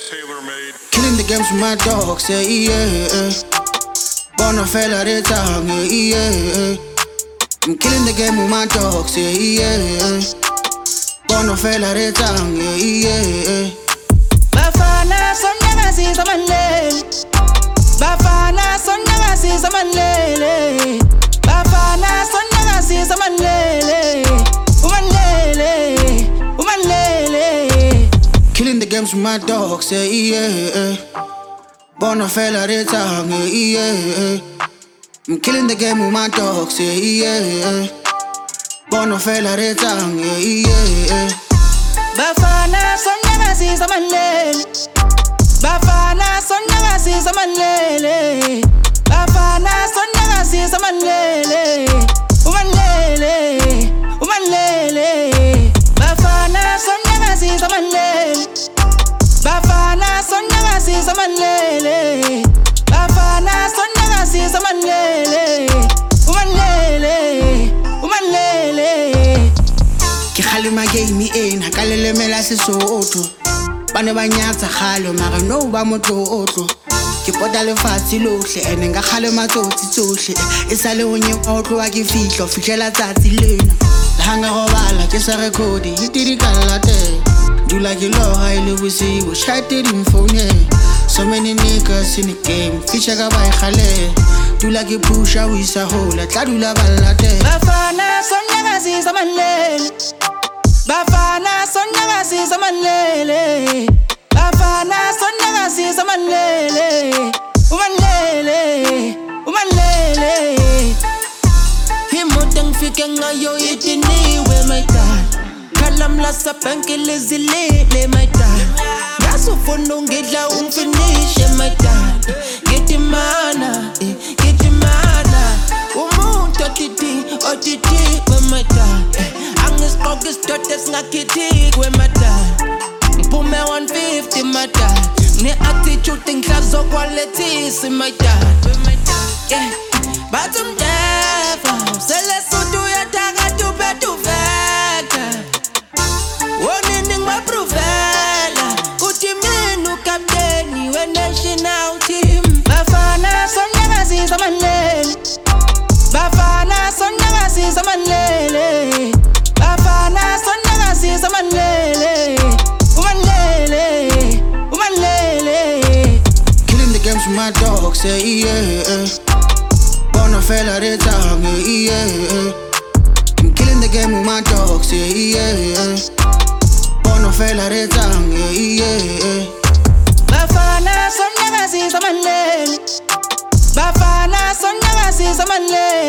Tailor-made. Killing the games with my dogs, yeah. Born a fella the tongue, yeah. I'm killing the game with my dogs, yeah. Born a fella the tongue, yeah. Bafana sonyaga siza manlele. Bafana sonyaga siza manlele. Bafana sonyaga siza manlele. Umanlele. Killing the games with my dogs, yeah. Born a fella the tongue, yeah. I'm killing the game with my dogs, yeah. Born a fella the tongue, yeah. Bafana sonyaga siza manlele. Bafana sonyaga siza manlele. Bafana sonyaga siza manlele. Umanlele. Bafana sonyaga siza manlele. Bafana sonyaga siza manlele. Bafana sonyaga siza manlele. Umanlele. Ke khalema game ena ka lelemela Sesotho. Bane ba nyatsa khalo mara no ba motlotlo. Ke pota lefatshe lohle ene nka khalema tsotsi tsohle. E sale o nye otlo wa ke fihlela tsatsi lena. Hanga go bala ke sa record hitiri ka late. Dula ke loha ile bosigo shite din phone. So many niggas in the game fisha ka ba khale. Dula ke pusha o isa hola tla dula ba late. Bafana sonyaga siza manlele. Bafana sonyaga siza manlele. Bafana sonyaga siza manlele. Umanlele. Himote ngifike ngayo itiniwe my dad. Khalamla sabankele zilele my dad. Ngasufuna ungidla ungifinishe my dad. Get mana. Umuntu otiti my dad. Angisiqoqa isidoda singakhithiki wemadala. Ngiphume 150 madala. Ne-attitude ngihlazokwaletisi my dad. Yeah, bathi umdeva selesuthu uyathakatha uphethe uveka. Wonini ngibaprovela kuthi mina ukapteni we-national team. Bafana sonyaga siza manlele. Bafana sonyaga siza manlele. Bafana sonyaga siza manlele. Umanlele. Killing the games with my dogs, yeah. Born a fella the tongue, yeah. I'm killing the game with my dogs, yeah. Born a fella the tongue, yeah. Bafana sonyaga siza manlele. Bafana sonyaga siza manlele.